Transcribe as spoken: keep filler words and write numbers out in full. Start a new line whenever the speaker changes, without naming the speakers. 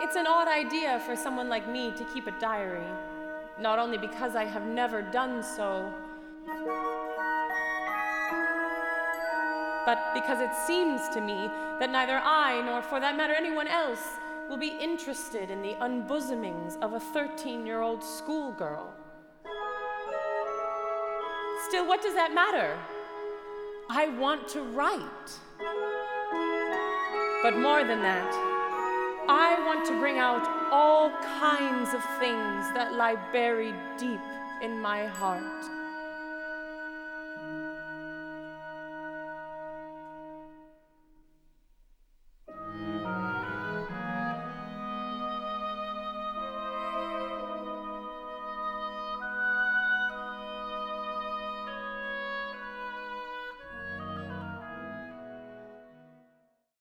It's an odd idea for someone like me to keep a diary, not only because I have never done so, but because it seems to me that neither I, nor for that matter anyone else, will be interested in the unbosomings of a thirteen-year-old schoolgirl. Still, what does that matter? I want to write. But more than that, I want to bring out all kinds of things that lie buried deep in my heart.